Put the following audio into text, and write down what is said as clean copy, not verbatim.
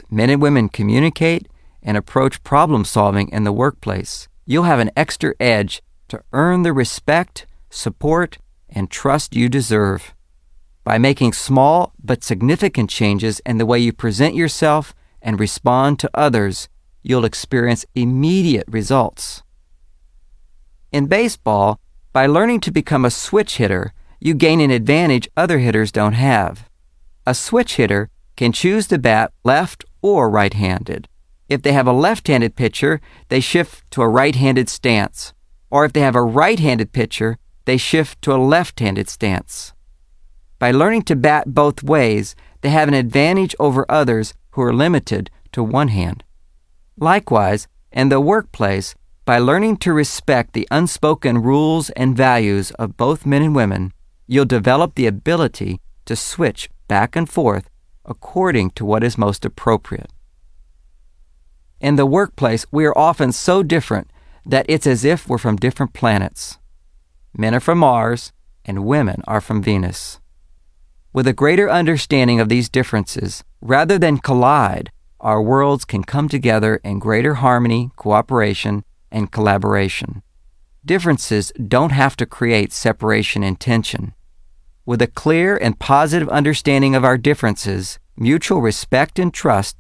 men and women communicate and approach problem solving in the workplace, you'll have an extra edge to earn the respect, support, and trust you deserve. By making small but significant changes in the way you present yourself and respond to others, you'll experience immediate results. In baseball, by learning to become a switch hitter, you gain an advantage other hitters don't have. A switch hitter can choose to bat left or right-handed. If they have a left-handed pitcher, they shift to a right-handed stance. Or if they have a right-handed pitcher, they shift to a left-handed stance. By learning to bat both ways, they have an advantage over others who are limited to one hand. Likewise, in the workplace, by learning to respect the unspoken rules and values of both men and women, you'll develop the ability to switch back and forth according to what is most appropriate. In the workplace, we are often so different that it's as if we're from different planets. Men are from Mars, and women are from Venus. With a greater understanding of these differences, rather than collide, our worlds can come together in greater harmony, cooperation, and collaboration. Differences don't have to create separation and tension. With a clear and positive understanding of our differences, mutual respect and trust